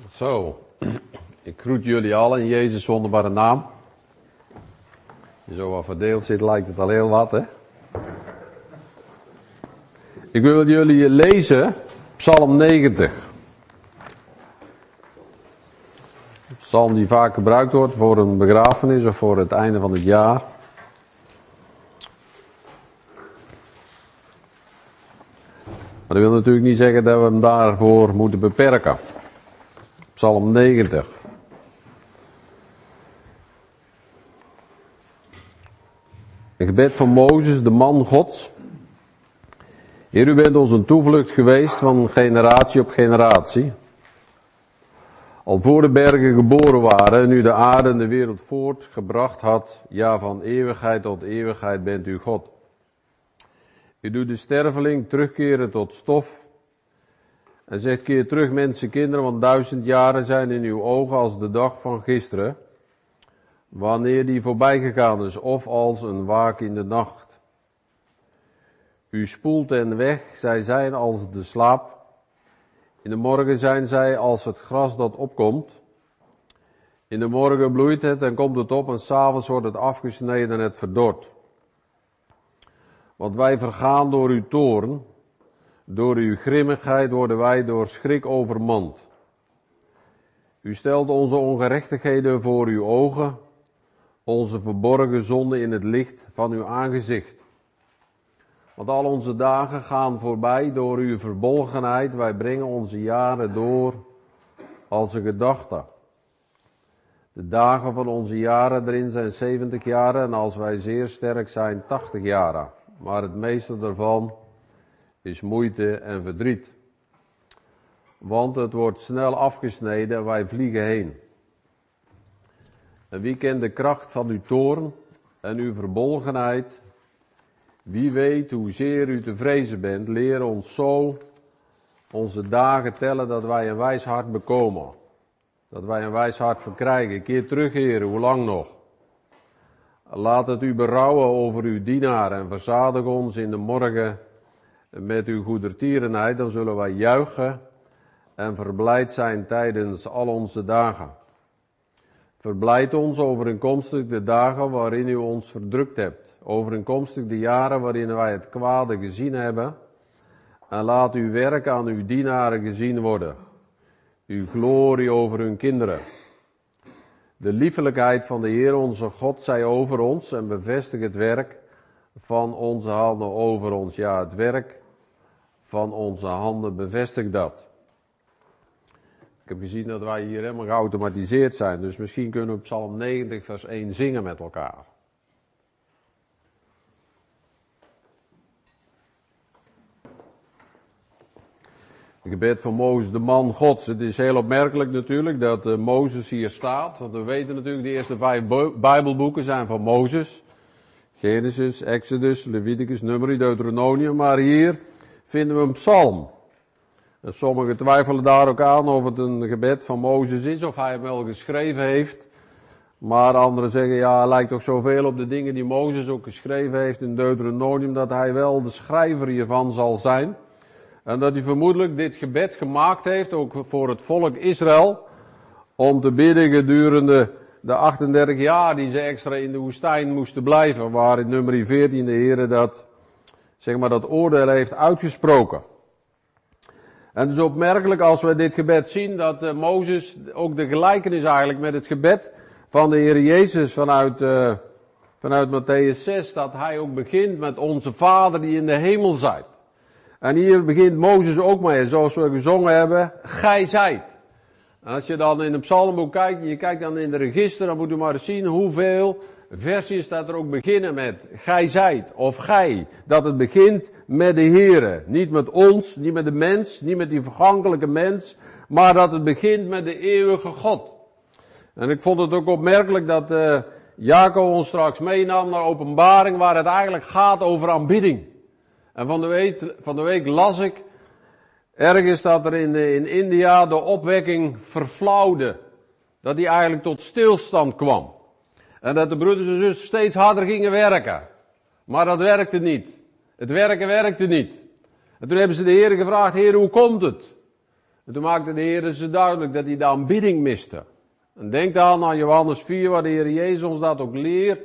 Zo, ik groet jullie allen in Jezus' wonderbare naam. Als je zo wat verdeeld zit, lijkt het al heel wat, hè? Ik wil jullie lezen Psalm 90. Psalm die vaak gebruikt wordt voor een begrafenis of voor het einde van het jaar. Maar dat wil natuurlijk niet zeggen dat we hem daarvoor moeten beperken. Psalm 90. Een gebed van Mozes, de man Gods. Heer, u bent ons een toevlucht geweest van generatie op generatie. Al voor de bergen geboren waren en u de aarde en de wereld voortgebracht had, ja, van eeuwigheid tot eeuwigheid bent u God. U doet de sterveling terugkeren tot stof en zegt keer terug mensenkinderen, want 1000 jaren zijn in uw ogen als de dag van gisteren, wanneer die voorbij gegaan is, of als een waak in de nacht. U spoelt hen weg, zij zijn als de slaap. In de morgen zijn zij als het gras dat opkomt. In de morgen bloeit het en komt het op en 's avonds wordt het afgesneden en het verdort. Want wij vergaan door uw toorn, door uw grimmigheid worden wij door schrik overmand. U stelt onze ongerechtigheden voor uw ogen, onze verborgen zonden in het licht van uw aangezicht. Want al onze dagen gaan voorbij door uw verbolgenheid, wij brengen onze jaren door als een gedachte. De dagen van onze jaren erin zijn 70 jaren en als wij zeer sterk zijn 80 jaren. Maar het meeste daarvan is moeite en verdriet. Want het wordt snel afgesneden en wij vliegen heen. En wie kent de kracht van uw toorn en uw verbolgenheid? Wie weet hoezeer u te vrezen bent, leer ons zo onze dagen tellen dat wij een wijs hart bekomen. Dat wij een wijs hart verkrijgen. Keer terug, Heer, hoe lang nog? Laat het u berouwen over uw dienaar en verzadig ons in de morgen met uw goedertierenheid. Dan zullen wij juichen en verblijd zijn tijdens al onze dagen. Verblijd ons overeenkomstig de dagen waarin u ons verdrukt hebt. Overeenkomstig de jaren waarin wij het kwade gezien hebben. En laat uw werk aan uw dienaren gezien worden. Uw glorie over hun kinderen. De liefelijkheid van de Heer onze God zij over ons en bevestig het werk van onze handen over ons. Ja, het werk van onze handen bevestigt dat. Ik heb gezien dat wij hier helemaal geautomatiseerd zijn, dus misschien kunnen we Psalm 90 vers 1 zingen met elkaar. Het gebed van Mozes, de man Gods. Het is heel opmerkelijk natuurlijk dat Mozes hier staat, want we weten natuurlijk de eerste 5 Bijbelboeken zijn van Mozes. Genesis, Exodus, Leviticus, Numeri, Deuteronomium, maar hier vinden we een psalm. En sommigen twijfelen daar ook aan of het een gebed van Mozes is, of hij hem wel geschreven heeft. Maar anderen zeggen, ja, hij lijkt toch zoveel op de dingen die Mozes ook geschreven heeft in Deuteronomium, dat hij wel de schrijver hiervan zal zijn. En dat hij vermoedelijk dit gebed gemaakt heeft, ook voor het volk Israël, om te bidden gedurende de 38 jaar die ze extra in de woestijn moesten blijven, waar in Numeri 14 de Heere dat, zeg maar, dat oordeel heeft uitgesproken. En het is opmerkelijk als we dit gebed zien, dat Mozes ook de gelijkenis eigenlijk met het gebed van de Heer Jezus vanuit Mattheüs 6, dat hij ook begint met onze Vader die in de hemel zijt. En hier begint Mozes ook mee, zoals we gezongen hebben, gij zijt. En als je dan in het psalmboek kijkt, je kijkt dan in de register, dan moet je maar eens zien hoeveel versies dat er ook beginnen met gij zijt of gij. Dat het begint met de Heere. Niet met ons, niet met de mens, niet met die vergankelijke mens, maar dat het begint met de eeuwige God. En ik vond het ook opmerkelijk dat Jacob ons straks meenam naar Openbaring, waar het eigenlijk gaat over aanbidding. En van de week las ik ergens dat er in India de opwekking verflauwde. Dat die eigenlijk tot stilstand kwam. En dat de broeders en zusters steeds harder gingen werken. Maar dat werkte niet. Het werken werkte niet. En toen hebben ze de Heer gevraagd, Heer, hoe komt het? En toen maakte de Heer ze duidelijk dat hij de aanbidding miste. En denk dan aan Johannes 4, waar de Heer Jezus ons dat ook leert.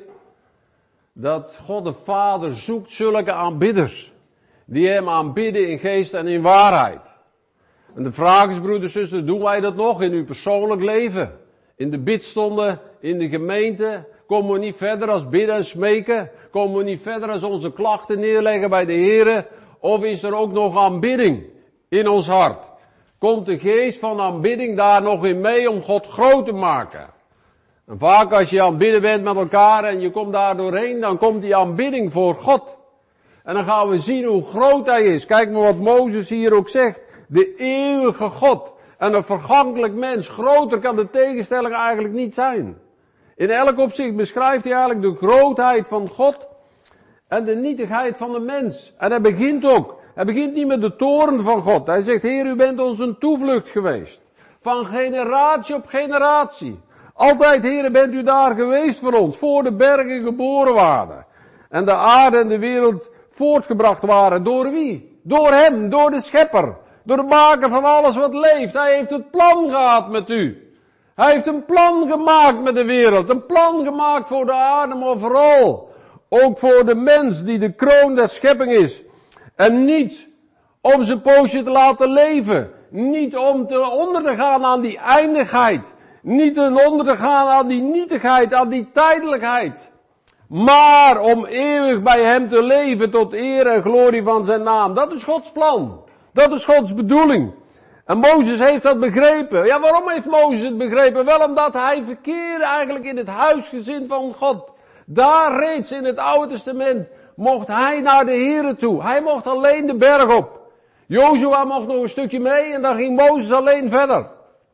Dat God de Vader zoekt zulke aanbidders. Die hem aanbidden in geest en in waarheid. En de vraag is, broeders en zusters, doen wij dat nog in uw persoonlijk leven? In de bidstonden, in de gemeente? Komen we niet verder als bidden en smeken? Komen we niet verder als onze klachten neerleggen bij de Heer? Of is er ook nog aanbidding in ons hart? Komt de geest van aanbidding daar nog in mee om God groot te maken? En vaak als je aan het bidden bent met elkaar en je komt daar doorheen, dan komt die aanbidding voor God. En dan gaan we zien hoe groot hij is. Kijk maar wat Mozes hier ook zegt. De eeuwige God en een vergankelijk mens. Groter kan de tegenstelling eigenlijk niet zijn. In elk opzicht beschrijft hij eigenlijk de grootheid van God en de nietigheid van de mens. En hij begint ook. Hij begint niet met de toorn van God. Hij zegt, Heer, u bent ons een toevlucht geweest. Van generatie op generatie. Altijd, Heer, bent u daar geweest voor ons. Voor de bergen geboren waren. En de aarde en de wereld voortgebracht waren. Door wie? Door hem, door de schepper. Door de maker van alles wat leeft. Hij heeft het plan gehad met u. Hij heeft een plan gemaakt met de wereld. Een plan gemaakt voor de aarde, maar vooral ook voor de mens die de kroon der schepping is. En niet om zijn poosje te laten leven. Niet om onder te gaan aan die eindigheid. Niet onder te gaan aan die nietigheid, aan die tijdelijkheid. Maar om eeuwig bij hem te leven tot eer en glorie van zijn naam. Dat is Gods plan. Dat is Gods bedoeling. En Mozes heeft dat begrepen. Ja, waarom heeft Mozes het begrepen? Wel omdat hij verkeerde eigenlijk in het huisgezin van God. Daar reeds in het Oude Testament mocht hij naar de Here toe. Hij mocht alleen de berg op. Jozua mocht nog een stukje mee en dan ging Mozes alleen verder.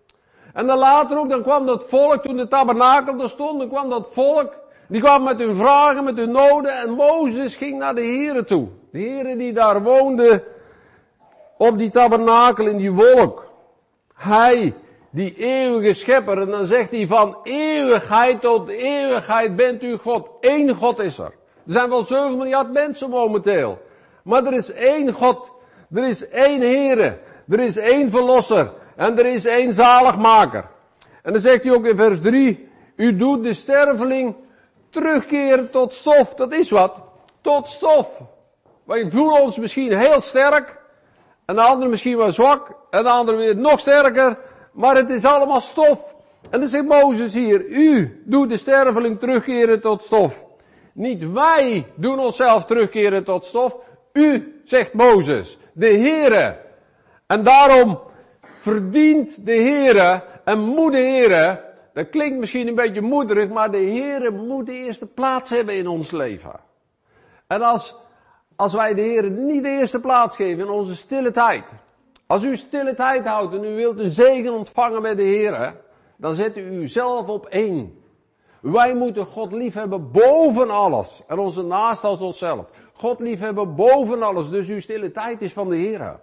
En dan later ook, dan kwam dat volk, toen de tabernakel er stond, dan kwam dat volk, die kwam met hun vragen, met hun noden en Mozes ging naar de Here toe. De Here die daar woonde op die tabernakel in die wolk. Hij, die eeuwige schepper, en dan zegt hij van eeuwigheid tot eeuwigheid bent u God. Eén God is er. Er zijn wel 7 miljard mensen momenteel. Maar er is één God. Er is één Heere. Er is één Verlosser. En er is één zaligmaker. En dan zegt hij ook in vers 3. U doet de sterveling terugkeren tot stof. Dat is wat. Tot stof. Wij voelen ons misschien heel sterk. En de andere misschien wel zwak. En de andere weer nog sterker. Maar het is allemaal stof. En dan zegt Mozes hier. U doet de sterveling terugkeren tot stof. Niet wij doen onszelf terugkeren tot stof. U, zegt Mozes, de Heere. En daarom verdient de Heere en moet de Heere, dat klinkt misschien een beetje moederig, maar de Heere moet de eerste plaats hebben in ons leven. En als wij de Heere niet de eerste plaats geven in onze stille tijd. Als u stille tijd houdt en u wilt een zegen ontvangen bij de Heere, dan zet u uzelf op 1. Wij moeten God liefhebben boven alles. En onze naaste als onszelf. God liefhebben boven alles. Dus uw stille tijd is van de Heere.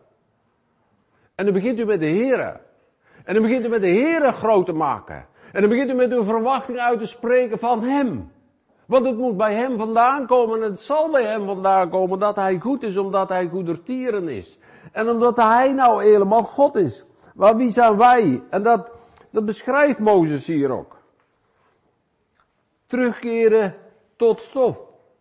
En dan begint u met de Heere. En dan begint u met de Heere groot te maken. En dan begint u met uw verwachting uit te spreken van Hem. Want het moet bij Hem vandaan komen. En het zal bij Hem vandaan komen dat Hij goed is. Omdat Hij goedertieren is. En omdat Hij nou helemaal God is. Maar wie zijn wij? En dat beschrijft Mozes hier ook. Terugkeren tot stof.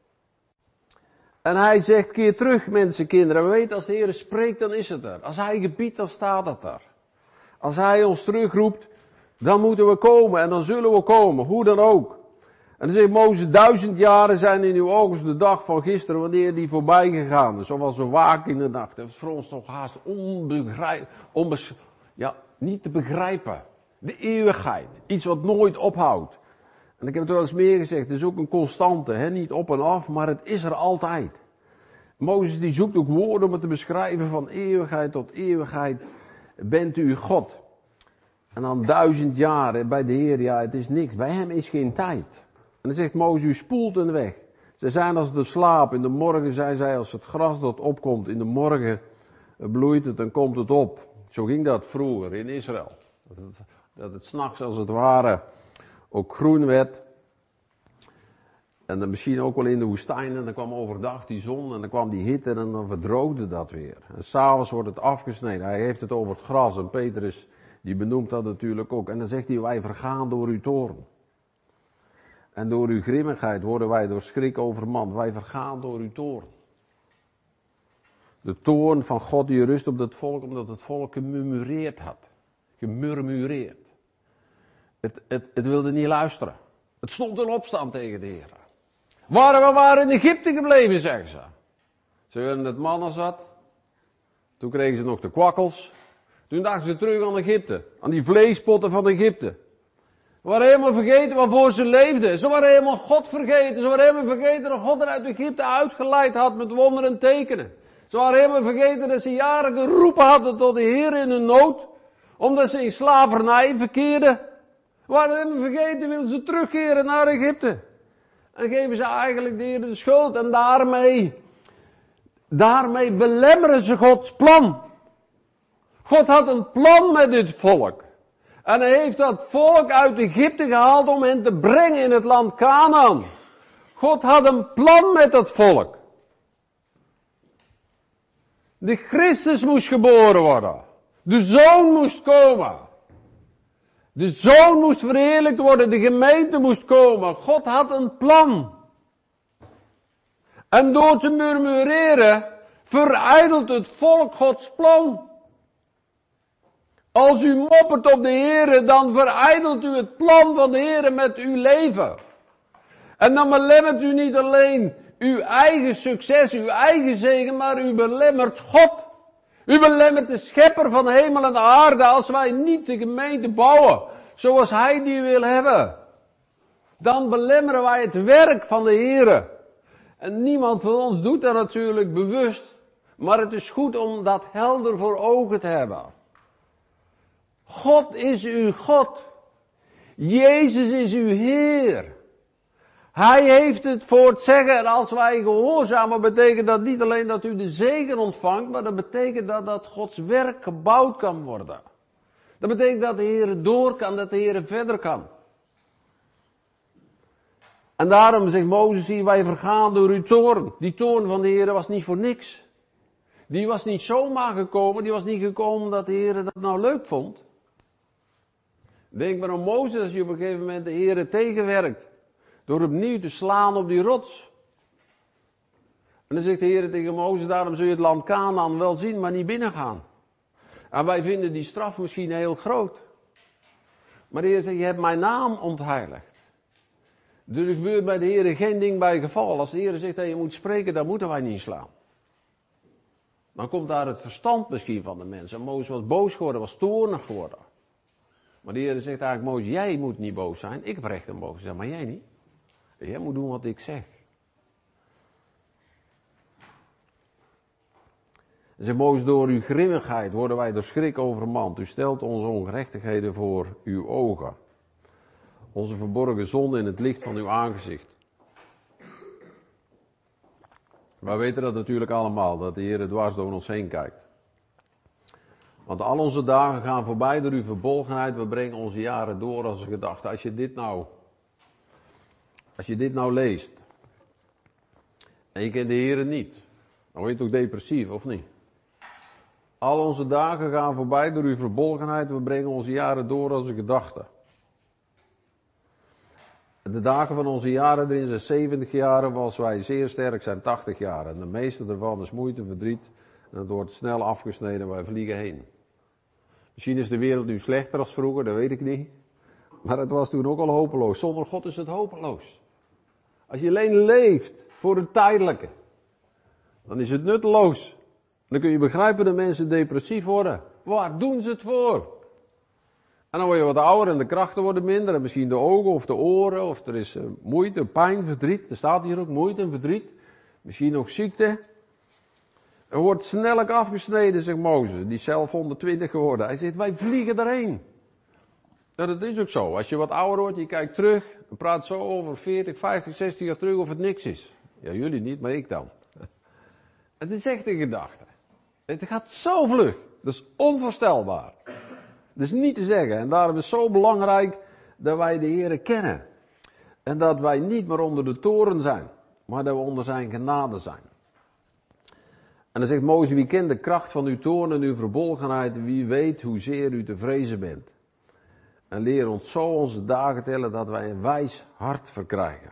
En hij zegt, keer terug mensenkinderen. We weten, als de Heer spreekt, dan is het er. Als hij gebiedt, dan staat het er. Als hij ons terugroept, dan moeten we komen. En dan zullen we komen, hoe dan ook. En dan zegt Mozes, 1000 jaren zijn in uw ogen de dag van gisteren, wanneer die voorbij gegaan is. Zoals een waak in de nacht. Dat is voor ons toch haast niet te begrijpen. De eeuwigheid. Iets wat nooit ophoudt. En ik heb het wel eens meer gezegd, het is ook een constante, niet op en af, maar het is er altijd. Mozes die zoekt ook woorden om het te beschrijven van eeuwigheid tot eeuwigheid bent u God. En dan 1000 jaar bij de Heer, ja het is niks, bij hem is geen tijd. En dan zegt Mozes, u spoelt hen weg. Ze zijn als de slaap, in de morgen zijn zij als het gras dat opkomt, in de morgen bloeit het en komt het op. Zo ging dat vroeger in Israël. Dat het 's nachts als het ware ook groen werd. En dan misschien ook wel in de woestijn, en dan kwam overdag die zon, en dan kwam die hitte, en dan verdroogde dat weer. En s'avonds wordt het afgesneden. Hij heeft het over het gras, en Petrus, die benoemt dat natuurlijk ook. En dan zegt hij, wij vergaan door uw toorn. En door uw grimmigheid worden wij door schrik overmand. Wij vergaan door uw toorn. De toorn van God die rust op dat volk, omdat het volk gemurmureerd had. Gemurmureerd. Het wilde niet luisteren. Het stond in opstand tegen de Heer. We waren in Egypte gebleven, zeggen ze. Ze werden het manna zat. Toen kregen ze nog de kwakkels. Toen dachten ze terug aan Egypte. Aan die vleespotten van Egypte. Ze waren helemaal vergeten waarvoor ze leefden. Ze waren helemaal God vergeten. Ze waren helemaal vergeten dat God er uit Egypte uitgeleid had met wonderen en tekenen. Ze waren helemaal vergeten dat ze jaren geroepen hadden tot de Heer in hun nood. Omdat ze in slavernij verkeerden. Ze waren helemaal vergeten, wilden ze terugkeren naar Egypte. En geven ze eigenlijk de Heer de schuld. En daarmee belemmeren ze Gods plan. God had een plan met dit volk. En hij heeft dat volk uit Egypte gehaald om hen te brengen in het land Kanaan. God had een plan met dat volk. De Christus moest geboren worden. De Zoon moest komen. De Zoon moest verheerlijkt worden. De gemeente moest komen. God had een plan. En door te murmureren verijdelt het volk Gods plan. Als u moppert op de Heere, dan verijdelt u het plan van de Heere met uw leven. En dan belemmert u niet alleen uw eigen succes, uw eigen zegen, maar u belemmert God. U belemmert de schepper van hemel en aarde als wij niet de gemeente bouwen zoals hij die wil hebben. Dan belemmeren wij het werk van de Heere. En niemand van ons doet dat natuurlijk bewust, maar het is goed om dat helder voor ogen te hebben. God is uw God. Jezus is uw Heer. Hij heeft het voor het zeggen. En als wij gehoorzamen, betekent dat niet alleen dat u de zegen ontvangt, maar dat betekent dat Gods werk gebouwd kan worden. Dat betekent dat de Heer door kan, dat de Heer verder kan. En daarom zegt Mozes hier, wij vergaan door uw toorn. Die toorn van de Heer was niet voor niks. Die was niet zomaar gekomen, die was niet gekomen dat de Heer dat nou leuk vond. Denk maar aan Mozes als je op een gegeven moment de Heer tegenwerkt. Door opnieuw te slaan op die rots. En dan zegt de Heer tegen Mozes, daarom zul je het land Kanaan wel zien, maar niet binnengaan. En wij vinden die straf misschien heel groot. Maar de Heer zegt, je hebt mijn naam ontheiligd. Dus er gebeurt bij de Heer geen ding bij geval. Als de Heer zegt dat je moet spreken, dan moeten wij niet slaan. Dan komt daar het verstand misschien van de mensen. En Mozes was boos geworden, was toornig geworden. Maar de Heer zegt eigenlijk, Mozes, jij moet niet boos zijn. Ik heb recht om boos te zijn, maar jij niet. Jij moet doen wat ik zeg. En zegt Mozes, door uw grimmigheid worden wij door schrik overmand. U stelt onze ongerechtigheden voor uw ogen. Onze verborgen zonde in het licht van uw aangezicht. Wij weten dat natuurlijk allemaal, dat de Heer dwars door ons heen kijkt. Want al onze dagen gaan voorbij door uw verbolgenheid. We brengen onze jaren door als een gedachte. Als je dit nou leest. En je kent de Heer niet. Dan word je toch depressief, of niet? Al onze dagen gaan voorbij door uw verbolgenheid. We brengen onze jaren door als een gedachte. De dagen van onze jaren erin zijn 70 jaren, als wij zeer sterk zijn 80 jaar. En de meeste daarvan is moeite, verdriet. En het wordt snel afgesneden, wij vliegen heen. Misschien is de wereld nu slechter als vroeger, dat weet ik niet. Maar het was toen ook al hopeloos. Zonder God is het hopeloos. Als je alleen leeft voor het tijdelijke, dan is het nutteloos. Dan kun je begrijpen dat mensen depressief worden. Waar doen ze het voor? En dan word je wat ouder en de krachten worden minder. En misschien de ogen of de oren. Of er is moeite, pijn, verdriet. Er staat hier ook moeite en verdriet. Misschien nog ziekte. Er wordt snellijk afgesneden, zegt Mozes. Die is zelf 120 geworden. Hij zegt, wij vliegen erheen. En dat is ook zo. Als je wat ouder wordt, je kijkt terug. En praat zo over 40, 50, 60 jaar terug of het niks is. Ja, jullie niet, maar ik dan. Het is echt een gedachte. Het gaat zo vlug. Dat is onvoorstelbaar. Dat is niet te zeggen. En daarom is het zo belangrijk dat wij de Heere kennen. En dat wij niet meer onder de toren zijn, maar dat we onder zijn genade zijn. En dan zegt Mozes, wie kent de kracht van uw toorn en uw verbolgenheid, wie weet hoezeer u te vrezen bent. En leer ons zo onze dagen tellen dat wij een wijs hart verkrijgen.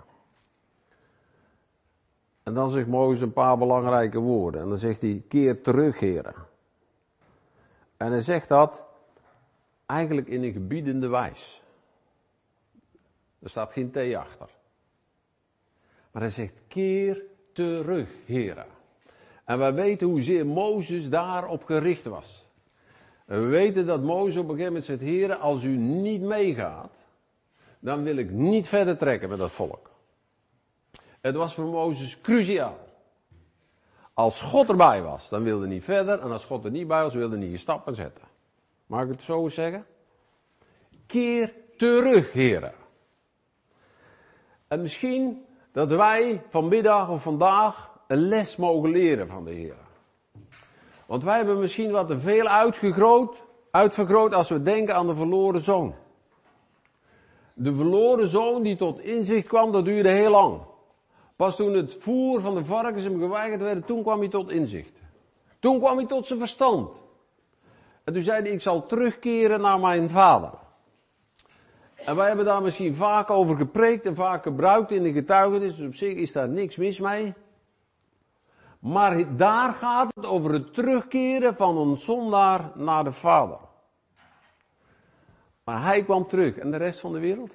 En dan zegt Mozes een paar belangrijke woorden. En dan zegt hij, keer terug, heren. En hij zegt dat eigenlijk in een gebiedende wijs. Er staat geen T achter. Maar hij zegt, keer terug, heren. En wij weten hoezeer Mozes daarop gericht was. En we weten dat Mozes op een gegeven moment zegt, heren, als u niet meegaat, dan wil ik niet verder trekken met dat volk. Het was voor Mozes cruciaal. Als God erbij was, dan wilde hij niet verder. En als God er niet bij was, wilde hij niet stappen zetten. Mag ik het zo zeggen? Keer terug, heren. En misschien dat wij vanmiddag of vandaag een les mogen leren van de Heer. Want wij hebben misschien wat te veel uitvergroot als we denken aan de verloren zoon. De verloren zoon die tot inzicht kwam, dat duurde heel lang. Pas toen het voer van de varkens hem geweigerd werd, toen kwam hij tot inzicht. Toen kwam hij tot zijn verstand. En toen zei hij, ik zal terugkeren naar mijn vader. En wij hebben daar misschien vaak over gepreekt en vaak gebruikt in de getuigenis, dus op zich is daar niks mis mee. Maar daar gaat het over het terugkeren van een zondaar naar de Vader. Maar hij kwam terug en de rest van de wereld?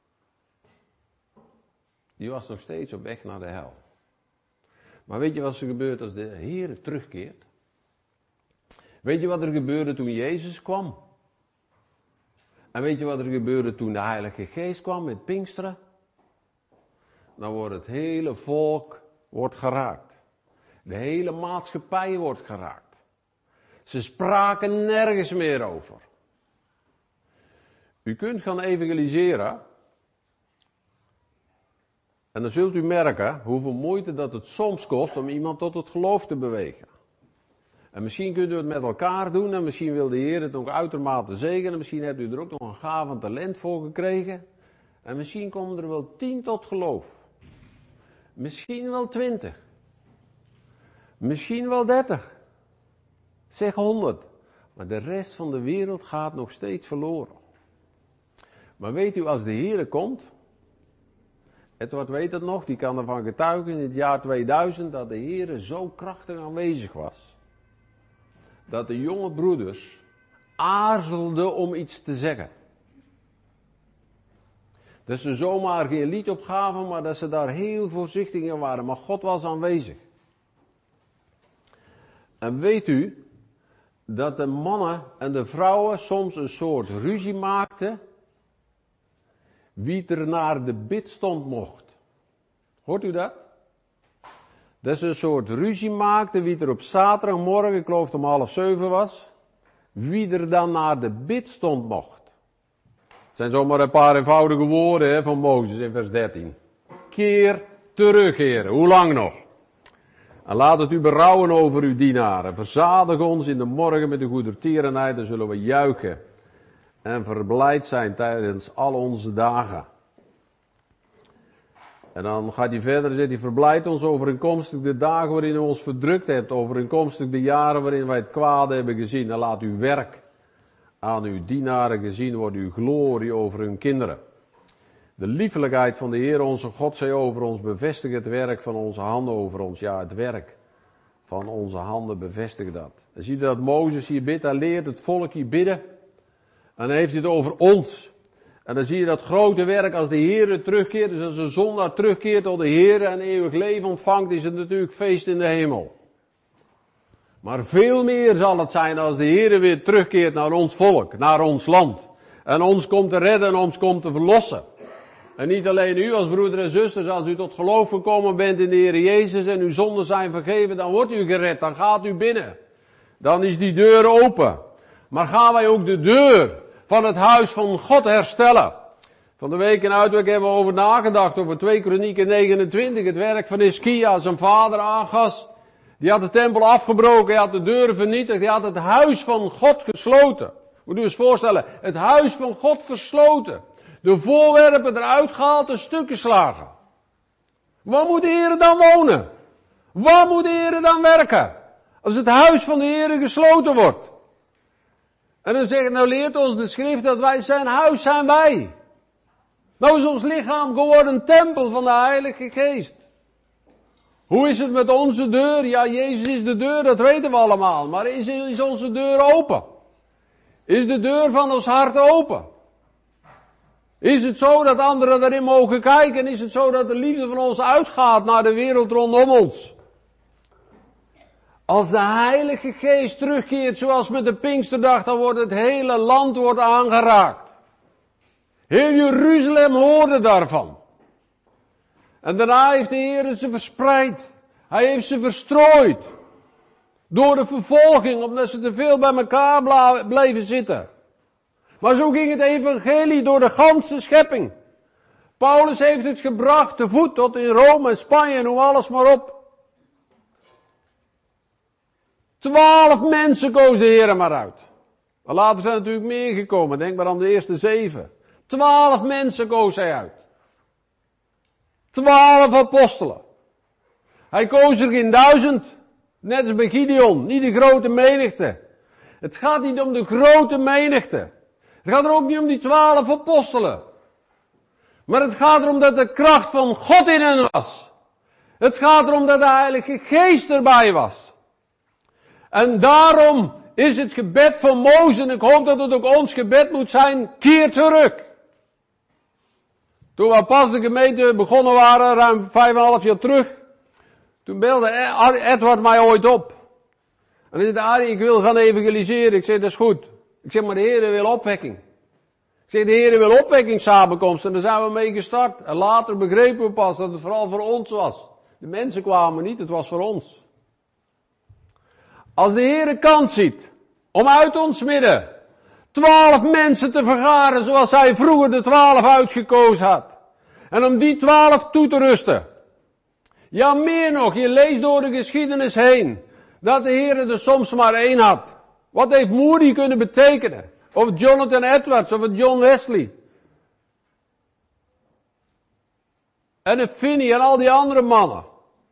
Die was nog steeds op weg naar de hel. Maar weet je wat er gebeurt als de Heer terugkeert? Weet je wat er gebeurde toen Jezus kwam? En weet je wat er gebeurde toen de Heilige Geest kwam met Pinksteren? Dan wordt het hele volk geraakt. De hele maatschappij wordt geraakt. Ze spraken nergens meer over. U kunt gaan evangeliseren. En dan zult u merken hoeveel moeite dat het soms kost om iemand tot het geloof te bewegen. En misschien kunt u het met elkaar doen en misschien wil de Heer het nog uitermate zegenen. Misschien hebt u er ook nog een gaaf en talent voor gekregen. En misschien komen er wel 10 tot geloof. Misschien wel 20. Misschien wel 30. Zeg 100. Maar de rest van de wereld gaat nog steeds verloren. Maar weet u, als de Heer komt, Edward weet het nog, die kan ervan getuigen in het jaar 2000 dat de Heer zo krachtig aanwezig was. Dat de jonge broeders aarzelden om iets te zeggen. Dat ze zomaar geen lied opgaven, maar dat ze daar heel voorzichtig in waren. Maar God was aanwezig. En weet u dat de mannen en de vrouwen soms een soort ruzie maakten wie er naar de bidstond mocht. Hoort u dat? Dat ze een soort ruzie maakten wie er op zaterdagmorgen, ik geloof het om 6:30 was, wie er dan naar de bidstond mocht. Het zijn zomaar een paar eenvoudige woorden van Mozes in vers 13. Keer terug, heren. Hoe lang nog? En laat het u berouwen over uw dienaren. Verzadig ons in de morgen met de goedertierenheid, dan zullen we juichen en verblijd zijn tijdens al onze dagen. En dan gaat hij verder en zegt hij, verblijd ons overeenkomstig de dagen waarin u ons verdrukt hebt, overeenkomstig de jaren waarin wij het kwade hebben gezien. En laat uw werk aan uw dienaren gezien worden, uw glorie over hun kinderen. De liefelijkheid van de Heer onze God zij over ons, bevestig het werk van onze handen over ons. Ja, het werk van onze handen, bevestig dat. Dan zie je dat Mozes hier bidt, hij leert het volk hier bidden. En dan heeft hij het over ons. En dan zie je dat grote werk als de Heer terugkeert, dus als een zondaar terugkeert tot de Heer en eeuwig leven ontvangt, is het natuurlijk feest in de hemel. Maar veel meer zal het zijn als de Heer weer terugkeert naar ons volk, naar ons land. En ons komt te redden en ons komt te verlossen. En niet alleen u als broeder en zusters, als u tot geloof gekomen bent in de Heer Jezus en uw zonden zijn vergeven, dan wordt u gered, dan gaat u binnen. Dan is die deur open. Maar gaan wij ook de deur van het huis van God herstellen? Van de week in Uitweg hebben we over nagedacht, over 2 Kronieken 29, het werk van Hiskia, zijn vader Agas. Die had de tempel afgebroken, hij had de deuren vernietigd, hij had het huis van God gesloten. Moet u eens voorstellen, het huis van God gesloten. De voorwerpen eruit gehaald en stuk geslagen. Waar moet de Heer dan wonen? Waar moet de Heer dan werken? Als het huis van de Heer gesloten wordt. En dan zegt, nou leert ons de schrift dat wij zijn huis zijn wij. Nou is ons lichaam geworden een tempel van de Heilige Geest. Hoe is het met onze deur? Ja, Jezus is de deur, dat weten we allemaal. Maar is onze deur open? Is de deur van ons hart open? Is het zo dat anderen erin mogen kijken? Is het zo dat de liefde van ons uitgaat naar de wereld rondom ons? Als de Heilige Geest terugkeert zoals met de Pinksterdag, dan wordt het hele land aangeraakt. Heel Jeruzalem hoorde daarvan. En daarna heeft de Heer ze verspreid. Hij heeft ze verstrooid. Door de vervolging, omdat ze te veel bij elkaar bleven zitten. Maar zo ging het evangelie door de ganse schepping. Paulus heeft het gebracht te voet tot in Rome en Spanje en noem alles maar op. 12 mensen koos de Heer er maar uit. Maar later zijn er natuurlijk meer gekomen. Denk maar aan de eerste 7. 12 mensen koos hij uit. 12 apostelen. Hij koos er geen 1000. Net als bij Gideon. Niet de grote menigte. Het gaat niet om de grote menigte. Het gaat er ook niet om die 12 apostelen. Maar het gaat erom dat de kracht van God in hen was. Het gaat erom dat de Heilige Geest erbij was. En daarom is het gebed van Mozes, en ik hoop dat het ook ons gebed moet zijn, keer terug. Toen we pas de gemeente begonnen waren, ruim 5,5 jaar terug, toen belde Edward mij ooit op. En hij zei, Arie, ik wil gaan evangeliseren. Ik zei, dat is goed. Ik zeg, maar de Heer wil opwekking. Ik zeg, de Heer wil opwekkingssamenkomst. En daar zijn we mee gestart. En later begrepen we pas dat het vooral voor ons was. De mensen kwamen niet, het was voor ons. Als de Heer een kans ziet om uit ons midden 12 mensen te vergaren zoals hij vroeger de 12 uitgekozen had. En om die 12 toe te rusten. Ja, meer nog, je leest door de geschiedenis heen dat de Heer er soms maar 1 had. Wat heeft Moody kunnen betekenen? Of Jonathan Edwards, of John Wesley. En Finney en al die andere mannen.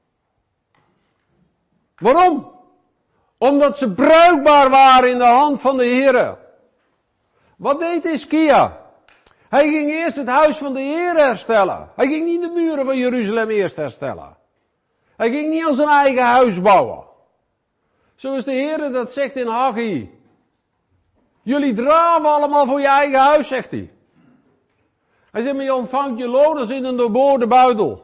Waarom? Omdat ze bruikbaar waren in de hand van de Heer. Wat deed Hiskia? Hij ging eerst het huis van de Heer herstellen. Hij ging niet de muren van Jeruzalem eerst herstellen. Hij ging niet aan zijn eigen huis bouwen. Zoals de Heer dat zegt in Haggai. Jullie draven allemaal voor je eigen huis, zegt hij. Hij zegt, maar je ontvangt je loon als in een doorboorde buidel.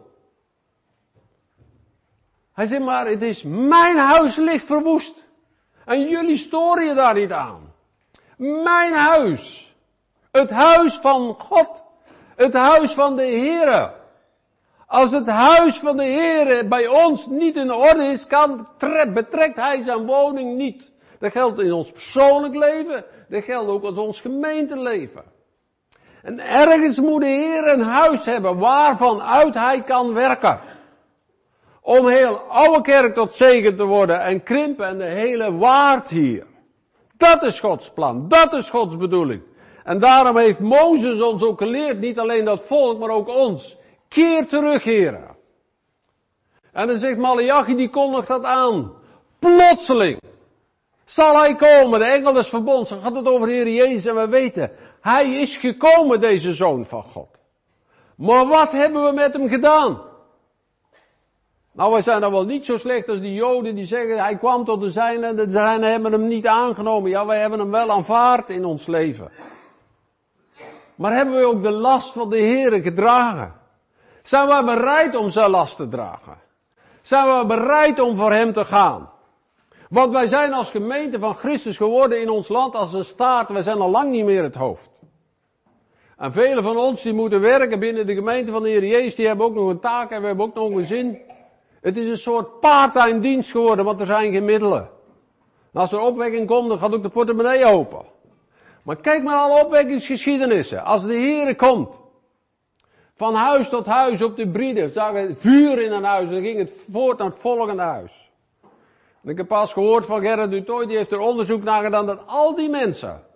Hij zegt, maar het is mijn huis ligt verwoest. En jullie storen je daar niet aan. Mijn huis. Het huis van God. Het huis van de Heere. Als het huis van de Heere bij ons niet in orde is, betrekt hij zijn woning niet. Dat geldt in ons persoonlijk leven. Dat geldt ook als ons gemeenteleven. En ergens moet de Heer een huis hebben waarvan uit hij kan werken. Om heel oude kerk tot zegen te worden en krimpen en de hele waard hier. Dat is Gods plan, dat is Gods bedoeling. En daarom heeft Mozes ons ook geleerd, niet alleen dat volk, maar ook ons. Keer terug, heren. En dan zegt Maleachi, die kondigt dat aan. Plotseling zal hij komen, de engel des verbonds. Dan gaat het over de Heer Jezus en we weten, hij is gekomen, deze Zoon van God. Maar wat hebben we met hem gedaan? Nou, wij zijn dan wel niet zo slecht als die Joden die zeggen, hij kwam tot de zijnen en de zijnen hebben hem niet aangenomen. Ja, wij hebben hem wel aanvaard in ons leven. Maar hebben we ook de last van de Heer gedragen? Zijn we bereid om zijn last te dragen? Zijn we bereid om voor hem te gaan? Want wij zijn als gemeente van Christus geworden in ons land als een staart. Wij zijn al lang niet meer het hoofd. En velen van ons die moeten werken binnen de gemeente van de Heer Jezus, die hebben ook nog een taak en we hebben ook nog een zin. Het is een soort part-time dienst geworden, want er zijn geen middelen. En als er opwekking komt, dan gaat ook de portemonnee open. Maar kijk maar alle opwekkingsgeschiedenissen. Als de Heer komt, van huis tot huis op de Bride, zagen vuur in een huis, en dan ging het voort naar het volgende huis. En ik heb pas gehoord van Gerrit Dutoy, die heeft er onderzoek naar gedaan dat al die mensen,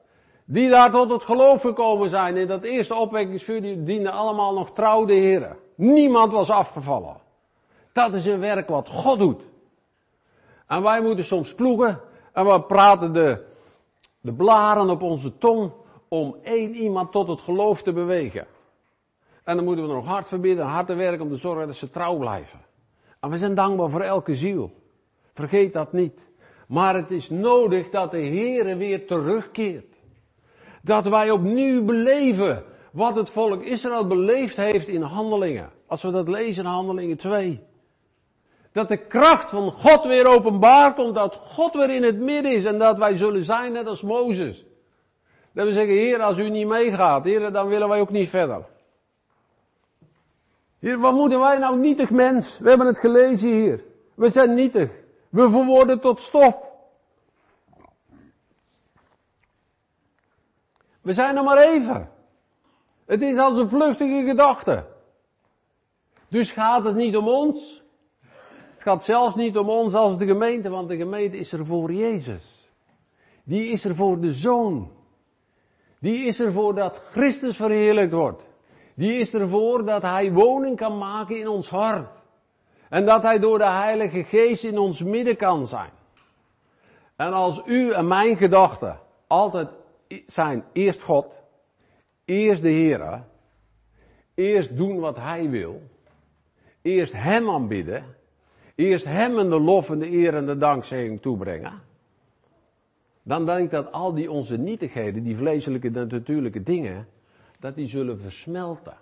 Die daar tot het geloof gekomen zijn in dat eerste opwekkingsvuur, die dienden allemaal nog trouw de Heer. Niemand was afgevallen. Dat is een werk wat God doet. En wij moeten soms ploegen en we praten de blaren op onze tong om één iemand tot het geloof te bewegen. En dan moeten we nog hard verbidden, hard te werken om te zorgen dat ze trouw blijven. En we zijn dankbaar voor elke ziel. Vergeet dat niet. Maar het is nodig dat de Heer weer terugkeert. Dat wij opnieuw beleven wat het volk Israël beleefd heeft in Handelingen. Als we dat lezen in Handelingen 2. Dat de kracht van God weer openbaar komt, dat God weer in het midden is en dat wij zullen zijn net als Mozes. Dat we zeggen, Heer, als u niet meegaat, Heer, dan willen wij ook niet verder. Heer, wat moeten wij nou nietig mens? We hebben het gelezen hier. We zijn nietig. We verworden tot stof. We zijn er maar even. Het is als een vluchtige gedachte. Dus gaat het niet om ons. Het gaat zelfs niet om ons als de gemeente, want de gemeente is er voor Jezus. Die is er voor de Zoon. Die is er voor dat Christus verheerlijkt wordt. Die is ervoor dat Hij woning kan maken in ons hart. En dat Hij door de Heilige Geest in ons midden kan zijn. En als u en mijn gedachten altijd zijn eerst God, eerst de Heer, eerst doen wat Hij wil, eerst Hem aanbidden, eerst Hem en de lof en de eer en de dankzegging toebrengen, dan denk ik dat al die onze nietigheden, die vleeselijke en natuurlijke dingen, dat die zullen versmelten.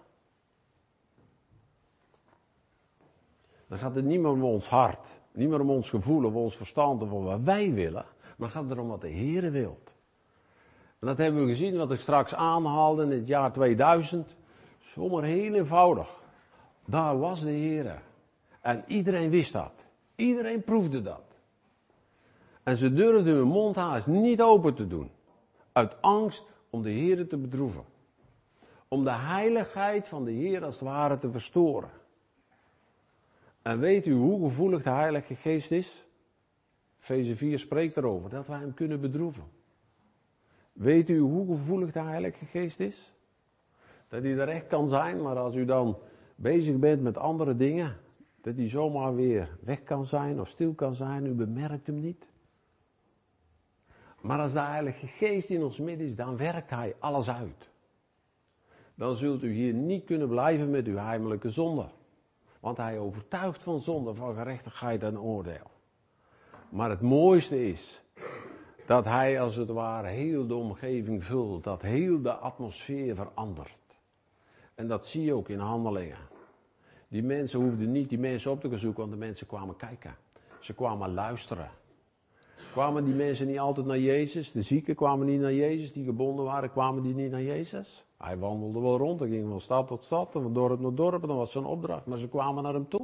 Dan gaat het niet meer om ons hart, niet meer om ons gevoel of ons verstand of om wat wij willen, maar gaat het erom wat de Heer wil. En dat hebben we gezien, wat ik straks aanhaalde in het jaar 2000. Zomaar heel eenvoudig. Daar was de Heer. En iedereen wist dat. Iedereen proefde dat. En ze durfden hun mond haast niet open te doen. Uit angst om de Heer te bedroeven. Om de heiligheid van de Heer als het ware te verstoren. En weet u hoe gevoelig de Heilige Geest is? Efeze 4 spreekt erover, dat wij hem kunnen bedroeven. Weet u hoe gevoelig de Heilige Geest is? Dat hij er echt kan zijn, maar als u dan bezig bent met andere dingen, dat hij zomaar weer weg kan zijn of stil kan zijn, u bemerkt hem niet. Maar als de Heilige Geest in ons midden is, dan werkt hij alles uit. Dan zult u hier niet kunnen blijven met uw heimelijke zonde. Want hij overtuigt van zonde, van gerechtigheid en oordeel. Maar het mooiste is dat hij als het ware heel de omgeving vult, dat heel de atmosfeer verandert. En dat zie je ook in Handelingen. Die mensen hoefden niet die mensen op te gaan zoeken, want de mensen kwamen kijken. Ze kwamen luisteren. Kwamen die mensen niet altijd naar Jezus? De zieken kwamen niet naar Jezus, die gebonden waren, kwamen die niet naar Jezus? Hij wandelde wel rond, hij ging van stad tot stad, en van dorp naar dorp, en dat was zijn opdracht, maar ze kwamen naar hem toe.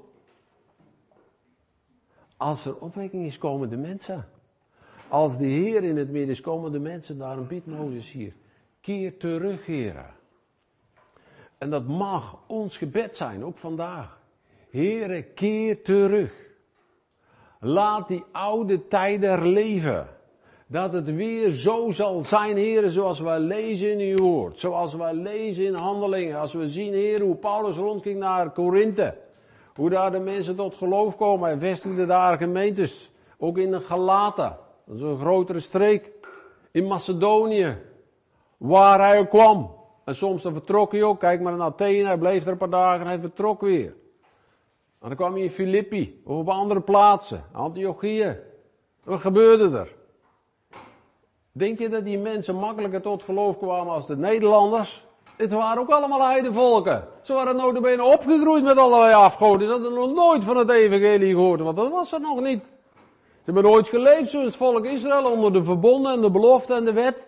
Als er opwekking is, komen de mensen. Als de Heer in het midden is, komen de mensen, daarom biedt Mozes hier. Keer terug, Heere. En dat mag ons gebed zijn, ook vandaag. Heere, keer terug. Laat die oude tijden herleven. Dat het weer zo zal zijn, Heere, zoals wij lezen in uw woord. Zoals wij lezen in Handelingen. Als we zien, Heere, hoe Paulus rondging naar Korinthe. Hoe daar de mensen tot geloof komen. Hij vestigde daar gemeentes. Ook in de Galaten. Dat is een grotere streek. In Macedonië. Waar hij ook kwam. En soms dan vertrok hij ook. Kijk maar naar Athene. Hij bleef er een paar dagen en hij vertrok weer. En dan kwam hij in Filippi. Of op andere plaatsen. Antiochië. Wat gebeurde er? Denk je dat die mensen makkelijker tot geloof kwamen als de Nederlanders? Het waren ook allemaal heidenvolken. Ze waren nota bene opgegroeid met allerlei afgoden. Ze hadden nog nooit van het evangelie gehoord, want dat was er nog niet. Ze hebben nooit geleefd zoals het volk Israël onder de verbonden en de belofte en de wet.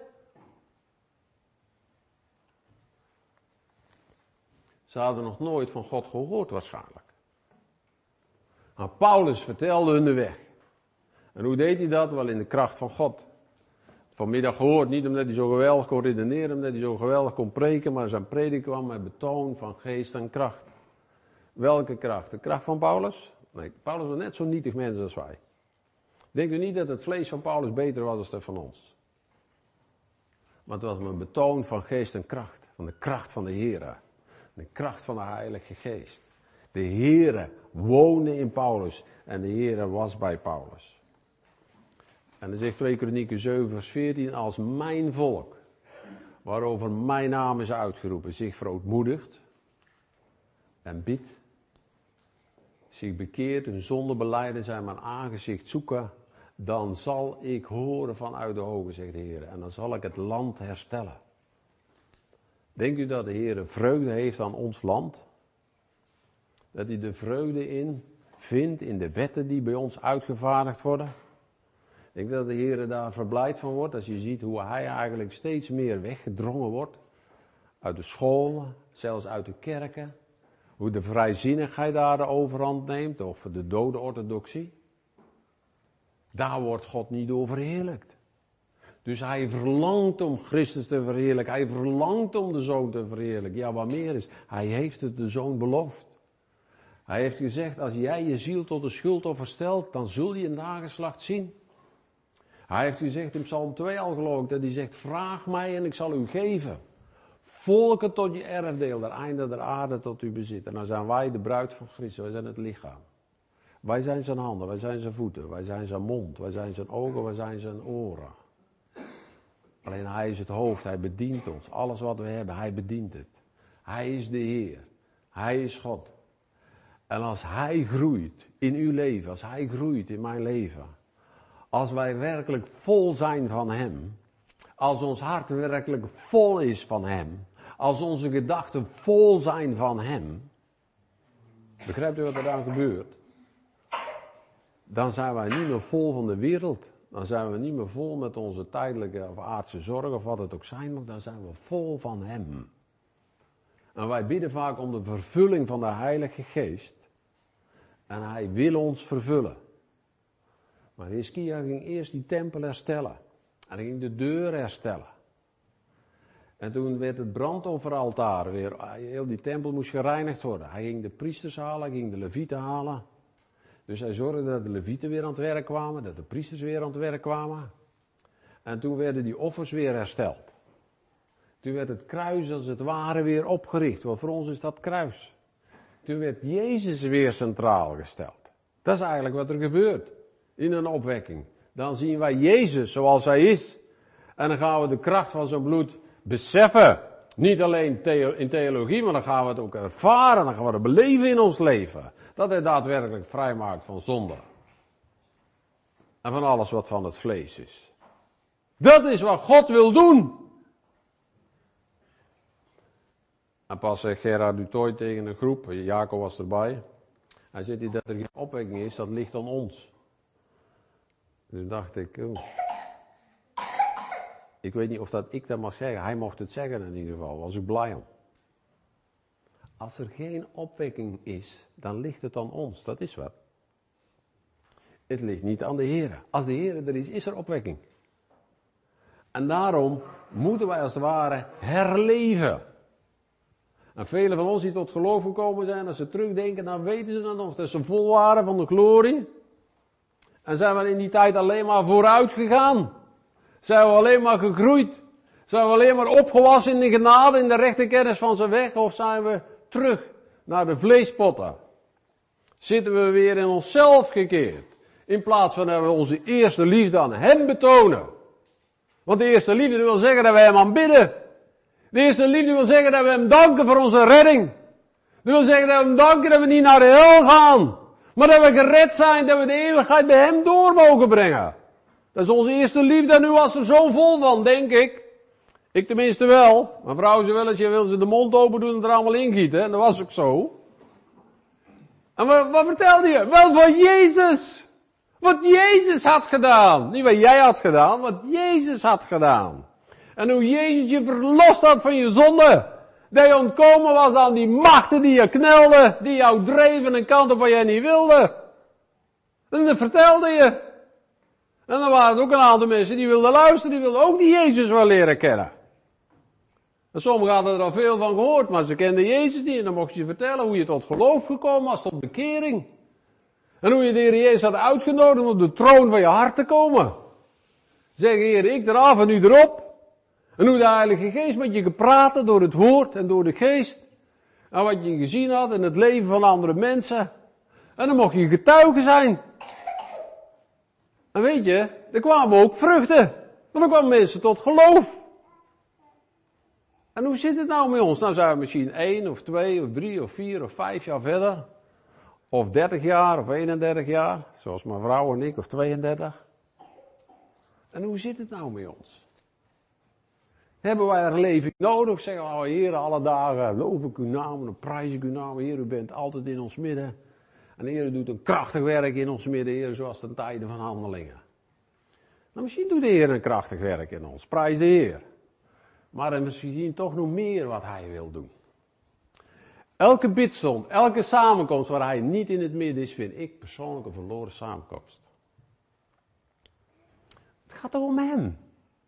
Ze hadden nog nooit van God gehoord waarschijnlijk. Maar Paulus vertelde hun de weg. En hoe deed hij dat? Wel in de kracht van God. Vanmiddag gehoord, niet omdat hij zo geweldig kon redeneren, omdat hij zo geweldig kon preken, maar zijn predik kwam met betoon van geest en kracht. Welke kracht? De kracht van Paulus? Nee, Paulus was net zo nietig mens als wij. Denkt u niet dat het vlees van Paulus beter was dan dat van ons? Maar het was een betoon van geest en kracht. Van de kracht van de Heere. De kracht van de Heilige Geest. De Heere woonde in Paulus. En de Heere was bij Paulus. En dan zegt 2 Kronieken 7 vers 14. Als mijn volk, waarover mijn naam is uitgeroepen, zich verootmoedigt. En bidt. Zich bekeert, hun zonde belijden, zijn mijn aangezicht zoeken. Dan zal ik horen vanuit de hoge, zegt de Heer. En dan zal ik het land herstellen. Denkt u dat de Heer vreugde heeft aan ons land? Dat hij de vreugde in vindt in de wetten die bij ons uitgevaardigd worden? Ik denk dat de Heer daar verblijd van wordt. Als je ziet hoe hij eigenlijk steeds meer weggedrongen wordt. Uit de scholen, zelfs uit de kerken. Hoe de vrijzinnigheid daar de overhand neemt. Of de dode orthodoxie. Daar wordt God niet door verheerlijkt. Dus hij verlangt om Christus te verheerlijken. Hij verlangt om de Zoon te verheerlijken. Ja, wat meer is, hij heeft het de Zoon beloofd. Hij heeft gezegd, als jij je ziel tot de schuldoffer stelt, dan zul je een nageslacht zien. Hij heeft gezegd in Psalm 2 al geloof ik, dat hij zegt, vraag mij en ik zal u geven. Volken tot je erfdeel, der einde der aarde tot uw bezit. En dan zijn wij de bruid van Christus, wij zijn het lichaam. Wij zijn zijn handen, wij zijn zijn voeten, wij zijn zijn mond, wij zijn zijn ogen, wij zijn zijn oren. Alleen hij is het hoofd, hij bedient ons. Alles wat we hebben, hij bedient het. Hij is de Heer. Hij is God. En als hij groeit in uw leven, als hij groeit in mijn leven. Als wij werkelijk vol zijn van hem. Als ons hart werkelijk vol is van hem. Als onze gedachten vol zijn van hem. Begrijpt u wat er dan gebeurt? Dan zijn wij niet meer vol van de wereld. Dan zijn we niet meer vol met onze tijdelijke of aardse zorgen of wat het ook zijn mag. Dan zijn we vol van hem. En wij bidden vaak om de vervulling van de Heilige Geest. En hij wil ons vervullen. Maar Hiskia ging eerst die tempel herstellen. En hij ging de deur herstellen. En toen werd het brandofferaltaar weer, heel die tempel moest gereinigd worden. Hij ging de priesters halen, hij ging de levieten halen. Dus hij zorgde dat de levieten weer aan het werk kwamen, dat de priesters weer aan het werk kwamen. En toen werden die offers weer hersteld. Toen werd het kruis als het ware weer opgericht, want voor ons is dat kruis. Toen werd Jezus weer centraal gesteld. Dat is eigenlijk wat er gebeurt in een opwekking. Dan zien wij Jezus zoals hij is. En dan gaan we de kracht van zijn bloed beseffen. Niet alleen in theologie, maar dan gaan we het ook ervaren. Dan gaan we het beleven in ons leven. Dat hij daadwerkelijk vrijmaakt van zonde. En van alles wat van het vlees is. Dat is wat God wil doen. En pas zegt Gerard Dutoy tegen een groep, Jacob was erbij. Hij zegt dat er geen opwekking is, dat ligt aan ons. Dus dacht ik, ik weet niet of dat ik dat mag zeggen. Hij mocht het zeggen in ieder geval, was ik blij om. Als er geen opwekking is, dan ligt het aan ons, dat is wat. Het ligt niet aan de Heer. Als de Heer er is er opwekking. En daarom moeten wij als het ware herleven. En velen van ons die tot geloof gekomen zijn, als ze terugdenken, dan weten ze dan nog dat ze vol waren van de glorie. En zijn we in die tijd alleen maar vooruit gegaan. Zijn we alleen maar gegroeid. Zijn we alleen maar opgewassen in de genade, in de rechte kennis van zijn weg, of zijn we terug naar de vleespotten? Zitten we weer in onszelf gekeerd, in plaats van dat we onze eerste liefde aan hem betonen. Want de eerste liefde wil zeggen dat wij hem aanbidden. De eerste liefde wil zeggen dat we hem danken voor onze redding. Dat wil zeggen dat we hem danken dat we niet naar de hel gaan. Maar dat we gered zijn, dat we de eeuwigheid bij hem door mogen brengen. Dat is onze eerste liefde en nu was er zo vol van, denk ik. Ik tenminste wel. Mijn vrouw zei wel eens, je wil ze de mond open doen en er allemaal ingieten. En dat was ook zo. En wat vertelde je? Wel van Jezus. Wat Jezus had gedaan. Niet wat jij had gedaan, wat Jezus had gedaan. En hoe Jezus je verlost had van je zonde. Dat je ontkomen was aan die machten die je knelden, die jou dreven een kant op waar jij niet wilde. En dat vertelde je. En dan waren er ook een aantal mensen die wilden luisteren, die wilden ook die Jezus wel leren kennen. En sommigen hadden er al veel van gehoord, maar ze kenden Jezus niet. En dan mocht je vertellen hoe je tot geloof gekomen was, tot bekering. En hoe je de Heer Jezus had uitgenodigd om op de troon van je hart te komen. Zeg Heer, ik eraf en u erop. En hoe de Heilige Geest met je gepraat door het woord en door de geest. En wat je gezien had in het leven van andere mensen. En dan mocht je getuige zijn. En weet je, er kwamen ook vruchten. Want er kwamen mensen tot geloof. En hoe zit het nou met ons? Nou zijn we misschien 1 of 2 of 3 of 4 of 5 jaar verder. Of 30 jaar of 31 jaar. Zoals mijn vrouw en ik, of 32. En hoe zit het nou met ons? Hebben wij een leven nodig? Zeggen we, oh Heer, alle dagen loof ik uw naam, dan prijs ik uw naam. Heer, u bent altijd in ons midden. En Heer, u doet een krachtig werk in ons midden, Heer, zoals de tijden van Handelingen. Nou, misschien doet de Heer een krachtig werk in ons, prijs de Heer. Maar er is misschien toch nog meer wat Hij wil doen. Elke bidstond, elke samenkomst waar Hij niet in het midden is, vind ik persoonlijk een verloren samenkomst. Het gaat toch om Hem.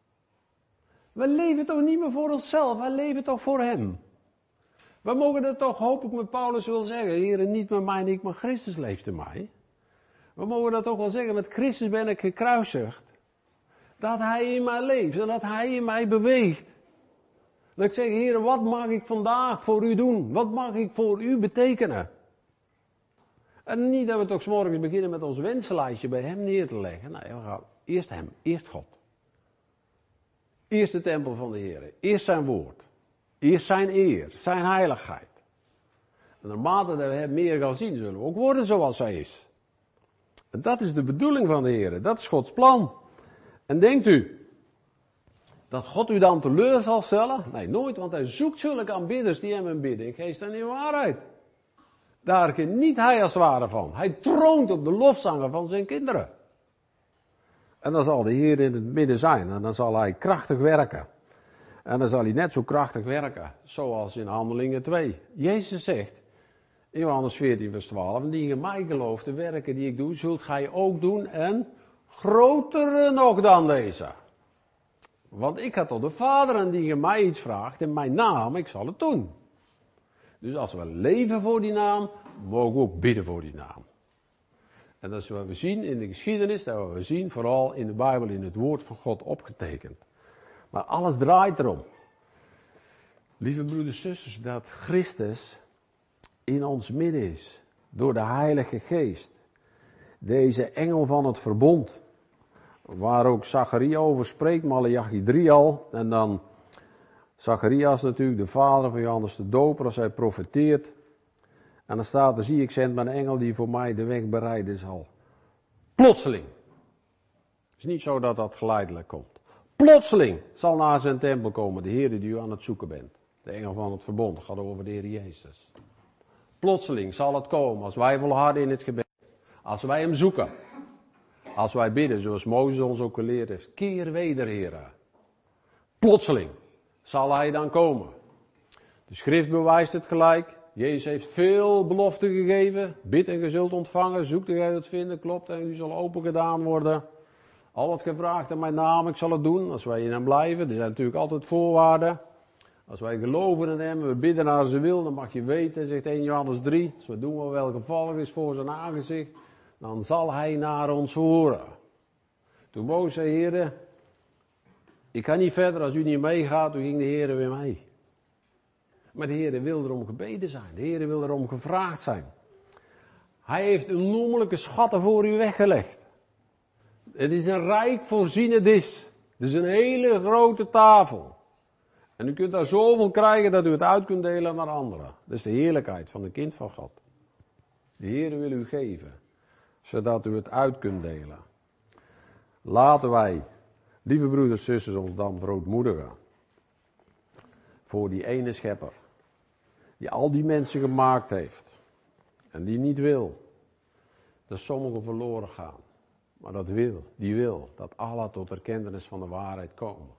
We leven toch niet meer voor onszelf, wij leven toch voor Hem. We mogen dat toch, hoop ik met Paulus wil zeggen, Heer, niet met mij, niet, maar Christus leeft in mij. We mogen dat toch wel zeggen, met Christus ben ik gekruisigd. Dat Hij in mij leeft en dat Hij in mij beweegt. Dat ik zeg, Heer, wat mag ik vandaag voor U doen? Wat mag ik voor U betekenen? En niet dat we toch 's morgens beginnen met ons wensenlijstje bij Hem neer te leggen. Nee, we gaan eerst Hem, eerst God. Eerst de tempel van de Heer, eerst zijn woord. Eerst zijn eer, zijn heiligheid. En naarmate dat we Hem meer gaan zien, zullen we ook worden zoals Hij is. En dat is de bedoeling van de Heer, dat is Gods plan. En denkt u dat God u dan teleur zal stellen? Nee, nooit, want Hij zoekt zulke aanbidders die Hem aanbidden in geest en in waarheid. Daar geniet Hij als het ware van. Hij troont op de lofzangen van zijn kinderen. En dan zal de Heer in het midden zijn en dan zal Hij krachtig werken. En dan zal Hij net zo krachtig werken, zoals in Handelingen 2. Jezus zegt, in Johannes 14 vers 12, die in mij gelooft, de werken die ik doe, zult gij ook doen en grotere nog dan deze. Want ik ga tot de Vader en die in mij iets vraagt, in mijn naam, ik zal het doen. Dus als we leven voor die naam, mogen we ook bidden voor die naam. En dat is wat we zien in de geschiedenis, dat we zien vooral in de Bijbel, in het woord van God opgetekend. Maar alles draait erom. Lieve broeders en zusters, dat Christus in ons midden is. Door de Heilige Geest. Deze engel van het verbond. Waar ook Zacharia over spreekt, Maleachi 3 al. En dan Zacharias natuurlijk, de vader van Johannes de Doper, als hij profeteert. En dan staat er, zie ik zend mijn engel die voor mij de weg bereiden zal. Plotseling. Het is niet zo dat dat geleidelijk komt. Plotseling zal naar zijn tempel komen de Heer die u aan het zoeken bent. De engel van het verbond, dat gaat over de Heer Jezus. Plotseling zal het komen als wij volharden in het gebed. Als wij Hem zoeken. Als wij bidden, zoals Mozes ons ook geleerd heeft. Keer weder, Heer. Plotseling zal Hij dan komen. De schrift bewijst het gelijk. Jezus heeft veel beloften gegeven. Bid en ge zult ontvangen. Zoek en gij zult vinden. Klopt en u zal open gedaan worden. Al wat gevraagd in mijn naam, ik zal het doen. Als wij in Hem blijven. Er zijn natuurlijk altijd voorwaarden. Als wij geloven in Hem, we bidden naar zijn wil, dan mag je weten, zegt 1 Johannes 3. Als we doen wat welgevallig is voor zijn aangezicht, dan zal Hij naar ons horen. Toen Mozes zei, Heere, ik ga niet verder als u niet meegaat, toen ging de Heere weer mee. Maar de Heere wil erom gebeden zijn. De Heere wil erom gevraagd zijn. Hij heeft onnoemelijke schatten voor u weggelegd. Het is een rijk voorziene dis. Het is een hele grote tafel. En u kunt daar zoveel krijgen dat u het uit kunt delen naar anderen. Dat is de heerlijkheid van een kind van God. De Heer wil u geven, zodat u het uit kunt delen. Laten wij, lieve broeders en zusters, ons dan verootmoedigen. Voor die ene schepper, die al die mensen gemaakt heeft. En die niet wil, dat sommigen verloren gaan. Maar die wil, dat Allah tot erkentenis van de waarheid komen.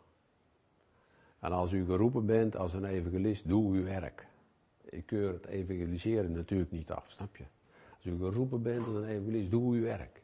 En als u geroepen bent als een evangelist, doe uw werk. Ik keur het evangeliseren natuurlijk niet af, snap je? Als u geroepen bent als een evangelist, doe uw werk.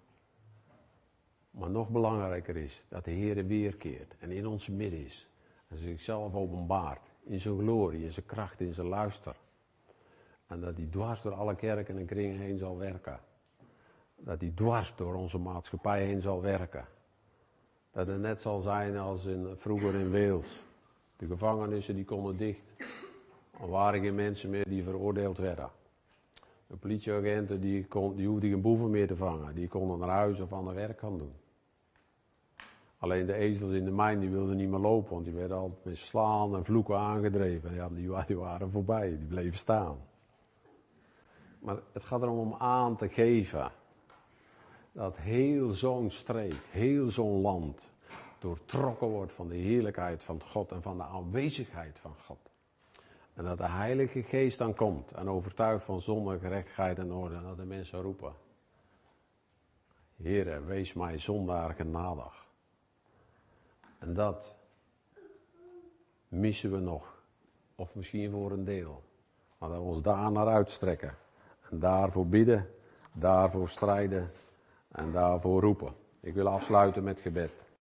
Maar nog belangrijker is dat de Heer weerkeert en in ons midden is. En zichzelf openbaart in zijn glorie, in zijn kracht, in zijn luister. En dat hij dwars door alle kerken en kringen heen zal werken. Dat hij dwars door onze maatschappij heen zal werken. Dat het net zal zijn als vroeger in Wales. De gevangenissen die konden dicht. Er waren geen mensen meer die veroordeeld werden. De politieagenten die hoefden geen boeven meer te vangen. Die konden naar huis of aan de werk gaan doen. Alleen de ezels in de mijn die wilden niet meer lopen. Want die werden altijd met slaan en vloeken aangedreven. Ja, die waren voorbij. Die bleven staan. Maar het gaat erom om aan te geven. Dat heel zo'n streek, heel zo'n land doortrokken wordt van de heerlijkheid van God en van de aanwezigheid van God. En dat de Heilige Geest dan komt en overtuigt van zonde, gerechtigheid en orde. En dat de mensen roepen: Heere, wees mij zondaar genadig. En dat missen we nog. Of misschien voor een deel. Maar dat we ons daar naar uitstrekken. En daarvoor bidden, daarvoor strijden en daarvoor roepen. Ik wil afsluiten met gebed.